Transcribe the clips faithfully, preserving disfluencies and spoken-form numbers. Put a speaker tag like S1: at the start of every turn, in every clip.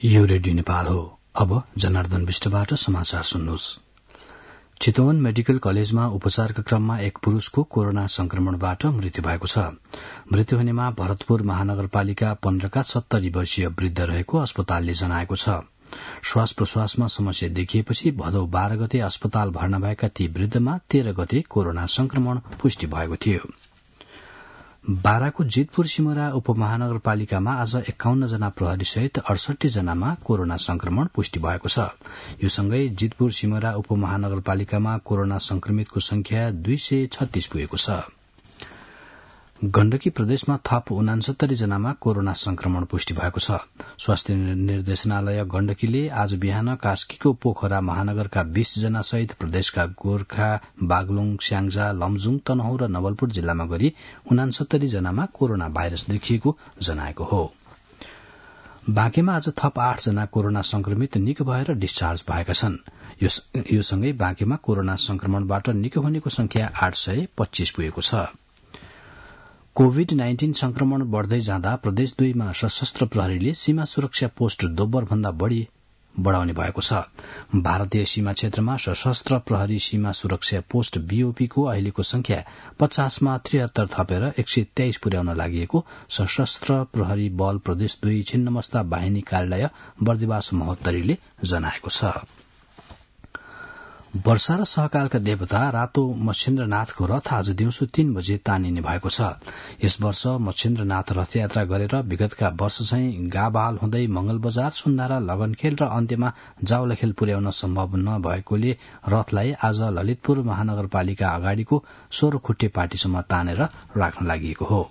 S1: यो रेडियो नेपाल हो। अब जनार्दन विष्टबाट समाचार सुन्नुहोस्। चितवन मेडिकल कलेजमा उपचारका क्रममा एक पुरूषको कोरोना संक्रमणबाट मृत्यु भएको छ। मृत्यु हुनेमा भरतपुर महानगरपालिका पन्ध्रका सत्तरी वर्षीय वृद्ध रहेको अस्पतालले जनाएको छ। श्वास प्रश्वासमा समस्या देखिएपछि भदौ बाह्र गते अस्पताल भर्ना भएका ती वृद्धमा तेह्र गते कोरोना संक्रमण पुष्टि भएको थियो। बाराको जितपुर सिमरा उपमहानगरपालिकामा आज एकाउन्न जना प्रहरी सहित अडसठी जनामा कोरोना संक्रमण पुष्टि भएको छ। यो सँगै जितपुर सिमरा उपमहानगरपालिकामा कोरोना संक्रमितको संख्या दुई सय छत्तीस पुगेको छ। गण्डकी प्रदेशमा थप उनासत्तरी जनामा कोरोना संक्रमण पुष्टि भएको छ। स्वास्थ्य निर्देशनालय गण्डकीले आज बिहान कास्कीको पोखरा महानगरका बीस जना सहित प्रदेशका गोर्खा, बागलुङ, स्याङ्जा, लमजुङ, तनहुँ र नवलपुर जिल्लामा गरी उनासत्तरी जनामा कोरोना भाइरस देखिएको जनाएको हो। बाँकेमा आज थप आठ जना कोरोना संक्रमित निको भएर डिस्चार्ज भएका छन्। यो सँगै बाँकेमा कोरोना संक्रमणबाट निको हुनेको संख्या आठ सय पच्चीस पुगेको छ। कोविड नाइन्टीन संक्रमण बढ़दै जाँदा प्रदेश दुईमा सशस्त्र प्रहरीले सीमा सुरक्षा पोस्ट दोब्बर भन्दा बढ़ी बढ़ाउने भएको छ। भारतीय सीमा क्षेत्रमा सशस्त्र प्रहरी सीमा सुरक्षा पोस्ट बीओपी को अहिलेको संख्या पचासमा त्रिहत्तर थपेर एक सय तेइस पुर्याउन लागि सशस्त्र प्रहरी बल प्रदेश दुई छिन्नमस्ता बाहिनी कार्यालय बर्दिवास महोत्तरीले जनाएको छ। वर्षा र सहकालका देवता रातो मच्छिन्द्रनाथको रथ आज दिउँसो तीन बजे तानिने भएको छ। यस वर्ष मच्छिन्द्रनाथ रथयात्रा गरेर विगतका वर्ष चाहिँ गाबाल हुँदै मंगल बजार, सुन्धारा, लगनखेल र अन्त्यमा जावलाखेल पुर्याउन सम्भव नभएकोले रथलाई आज ललितपुर महानगरपालिका अगाडिको सोह्र खुट्टे पाटीसम्म तानेर राख्न लागि हो।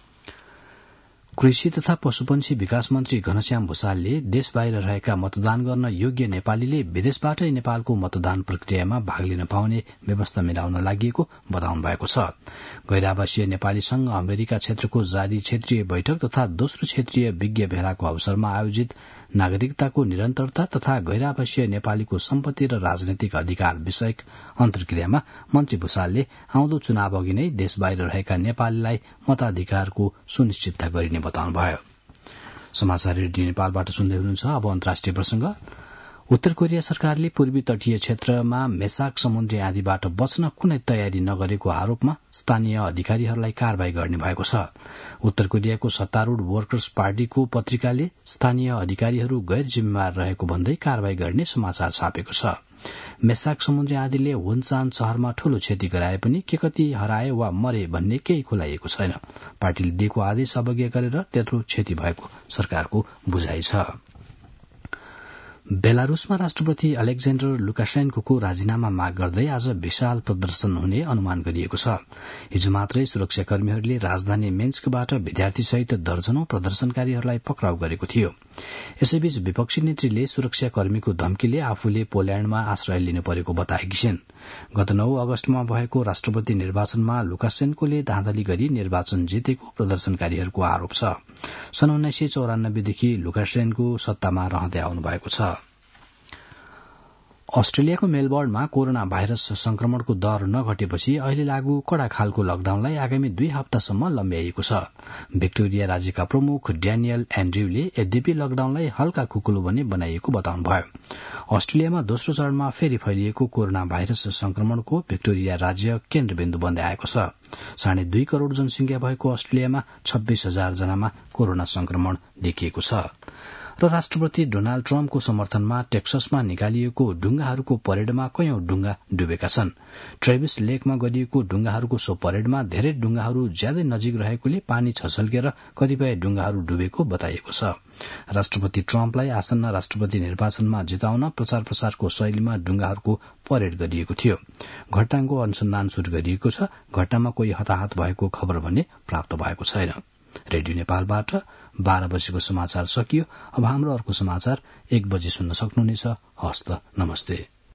S1: कृषि तथा पशुपन्छी विकास मन्त्री घनश्याम भूषालले देश बाहिर रहेका मतदान गर्न योग्य नेपालीले विदेशबाटै नेपालको मतदान प्रक्रियामा भाग लिन पाउने व्यवस्था मिलाउन लागि बताउनु भएको छ। गैरावासीय नेपाली संघ अमेरिका क्षेत्रको जारी क्षेत्रीय बैठक तथा दोस्रो क्षेत्रीय विज्ञ भेलाको अवसरमा आयोजित नागरिकताको निरन्तरता तथा गैरावासीय नेपालीको सम्पत्ति र राजनैतिक अधिकार विषयक अन्तर्क्रियामा मन्त्री भूषालले आउँदो चुनाव अघि नै देश बाहिर रहेका नेपालीलाई मताधिकारको सुनिश्चितता गरिने बताउनुभयो। समाचार रेडियो नेपालबाट सुन्दै हुनुहुन्छ। अब अन्तर्राष्ट्रिय प्रसंग। उत्तर कोरिया सरकारले पूर्वी तटीय क्षेत्रमा मेसाक समुद्री आँधीबाट बच्न कुनै तयारी नगरेको आरोपमा स्थानीय अधिकारीहरूलाई कारवाही गर्ने भएको छ। उत्तर कोरियाको सत्तारूढ़ वर्कर्स पार्टीको पत्रिकाले स्थानीय अधिकारीहरू गैर जिम्मेवार रहेको भन्दै कारवाही गर्ने समाचार छापेको छ। मेसाक समुद्री आँधीले वुनचान शहरमा ठूलो क्षति गराए पनि के कति हराए वा मरे भन्ने केही खुलाइएको छैन। पार्टीले दिएको आदेश अवज्ञा गरेर त्यत्रो क्षति भएको सरकारको बुझाइ छ। बेलारूसमा राष्ट्रपति अलेक्जेन्डर लुकाशेन्कोको राजीनामा माग गर्दै आज विशाल प्रदर्शन हुने अनुमान गरिएको छ। हिजो मात्रै सुरक्षाकर्मीहरूले राजधानी मिन्स्कबाट विद्यार्थीसहित दर्जनौं प्रदर्शनकारीहरूलाई पक्राउ गरेको थियो। यसैबीच विपक्षी नेत्रीले सुरक्षाकर्मीको धम्कीले आफूले पोल्याण्डमा आश्रय लिनु परेको बताएकी छिन्। गत नौ अगस्तमा भएको राष्ट्रपति निर्वाचनमा लुकाशेन्कोले धाँधली गरी निर्वाचन जितेको प्रदर्शनकारीहरूको आरोप छ। सन् उन्नाइस सय चौरानब्बेदेखि लुकाशेन्को सत्तामा रहँदै आउनु भएको छ। अस्ट्रेलियाको मेलबर्नमा कोरोना भाइरस संक्रमणको दर नघटेपछि अहिले लागू कड़ा खालको लकडाउनलाई आगामी दुई हप्तासम्म लम्ब्याइएको छ। भिक्टोरिया राज्यका प्रमुख ड्यानियल एन्ड्रयूले यद्यपि लकडाउनलाई हल्का खुकुलो भने बनाइएको बताउनुभयो। अस्ट्रेलियामा दोस्रो चरणमा फेरि फैलिएको कोरोना भाइरस संक्रमणको भिक्टोरिया राज्य केन्द्रबिन्दु बन्दै आएको छ। साढे दुई करोड़ जनसंख्या भएको अस्ट्रेलियामा छब्बीस हजार जनामा कोरोना संक्रमण देखिएको छ। र राष्ट्रपति डोनाल्ड ट्रम्पको समर्थनमा टेक्ससमा निकालिएको डुंगाहरूको परेडमा कयौं डुंगा डुबेका छन्। ट्रेभिस लेकमा गरिएको डुंगाहरूको सो परेडमा धेरै डुंगाहरू ज्यादै नजिक रहेकोले पानी छछल्केर कतिपय डुंगाहरू डुबेको बताइएको छ। राष्ट्रपति ट्रम्पलाई आसन्न राष्ट्रपति निर्वाचनमा जिताउन प्रचार प्रसारको शैलीमा डुंगाहरूको परेड गरिएको थियो। घटनाको अनुसन्धान शुरू गरिएको छ। घटनामा कोही हताहत भएको खबर भने प्राप्त भएको छैन। रेडियो नेपालबाट बाह्र बजेको समाचार सकियो। अब हाम्रो अर्को समाचार एक बजे सुन्न सक्नुहुनेछ। हस्त नमस्ते।